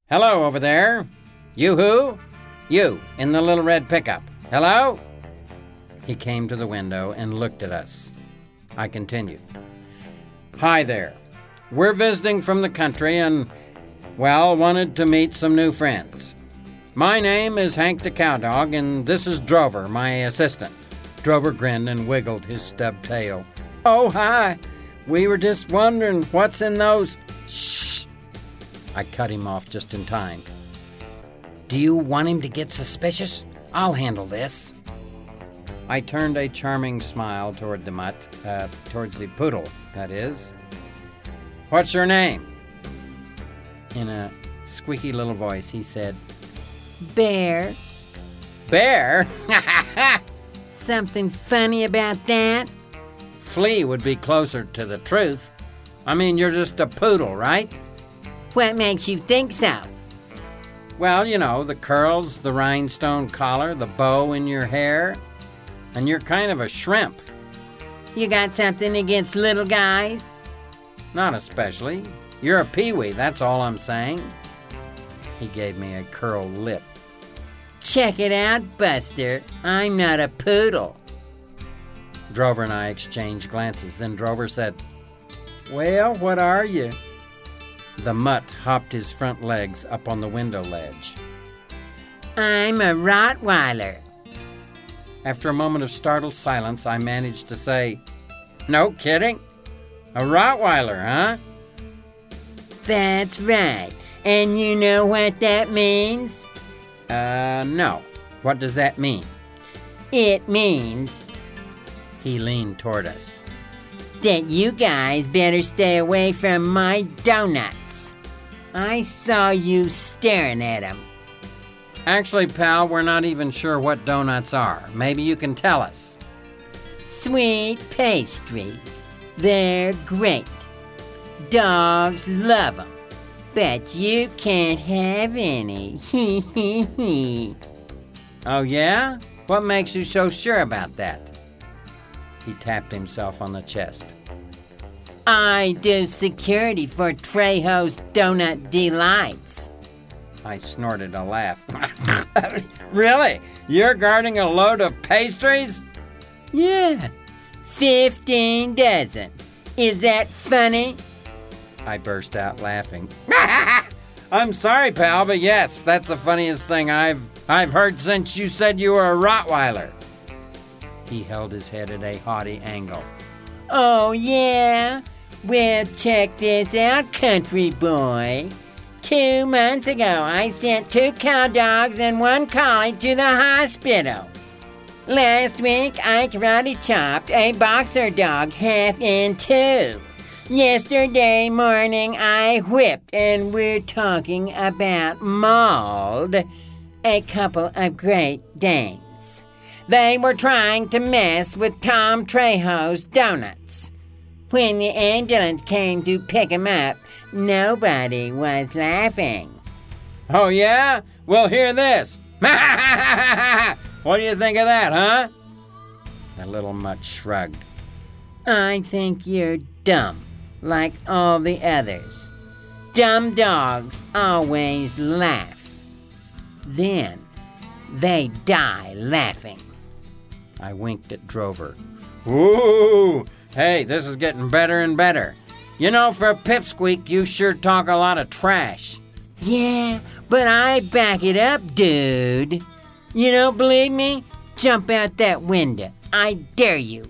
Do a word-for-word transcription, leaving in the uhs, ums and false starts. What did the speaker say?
Hello over there. You who? You, in the little red pickup. Hello? He came to the window and looked at us. I continued. Hi there. We're visiting from the country and, well, wanted to meet some new friends. My name is Hank the Cowdog, and this is Drover, my assistant. Drover grinned and wiggled his stubbed tail. Oh, hi. We were just wondering what's in those... Shh! I cut him off just in time. Do you want him to get suspicious? I'll handle this. I turned a charming smile toward the mutt, uh, towards the poodle, that is. What's your name? In a squeaky little voice, he said, Bear. Bear? Something funny about that? Flea would be closer to the truth. I mean, you're just a poodle, right? What makes you think so? Well, you know, the curls, the rhinestone collar, the bow in your hair. And you're kind of a shrimp. You got something against little guys? Not especially. You're a peewee, that's all I'm saying. He gave me a curled lip. Check it out, Buster. I'm not a poodle. Drover and I exchanged glances. Then Drover said, Well, what are you? The mutt hopped his front legs up on the window ledge. I'm a Rottweiler. After a moment of startled silence, I managed to say, No kidding? A Rottweiler, huh? That's right. And you know what that means? Uh, no. What does that mean? It means... He leaned toward us. That you guys better stay away from my donuts. I saw you staring at them. Actually, pal, we're not even sure what donuts are. Maybe you can tell us. Sweet pastries. They're great. Dogs love them. But you can't have any. Hee hee hee. Oh, yeah? What makes you so sure about that? He tapped himself on the chest. I do security for Trejo's Donut Delights. I snorted a laugh. Really? You're guarding a load of pastries? Yeah. Fifteen dozen. Is that funny? I burst out laughing. I'm sorry, pal, but yes, that's the funniest thing I've I've heard since you said you were a Rottweiler. He held his head at a haughty angle. Oh, yeah? Well, check this out, country boy. Two months ago, I sent two cow dogs and one collie to the hospital. Last week, I karate chopped a boxer dog half in two. Yesterday morning, I whipped, and we're talking about mauled, a couple of Great Danes. They were trying to mess with Tom Trejo's donuts. When the ambulance came to pick him up, nobody was laughing. Oh, yeah? Well, hear this. What do you think of that, huh? The little mutt shrugged. I think you're dumb, like all the others. Dumb dogs always laugh. Then they die laughing. I winked at Drover. Ooh! Hey, this is getting better and better. You know, for a pipsqueak, you sure talk a lot of trash. Yeah, but I back it up, dude. You don't believe me? Jump out that window. I dare you.